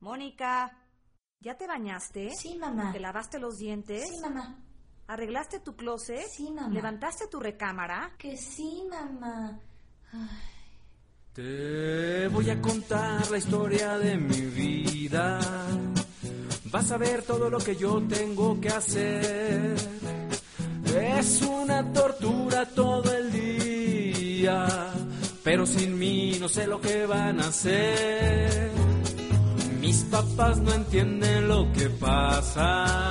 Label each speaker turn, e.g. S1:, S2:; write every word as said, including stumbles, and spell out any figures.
S1: Mónica, ¿ya te bañaste?
S2: Sí, mamá.
S1: ¿Te lavaste los dientes?
S2: Sí, mamá.
S1: ¿Arreglaste tu closet?
S2: Sí, mamá.
S1: ¿Levantaste tu recámara?
S2: Que sí, mamá. Ay.
S3: Te voy a contar la historia de mi vida. Vas a ver todo lo que yo tengo que hacer. Es una tortura todo el día, pero sin mí no sé lo que van a hacer. Mis papás no entienden lo que pasa.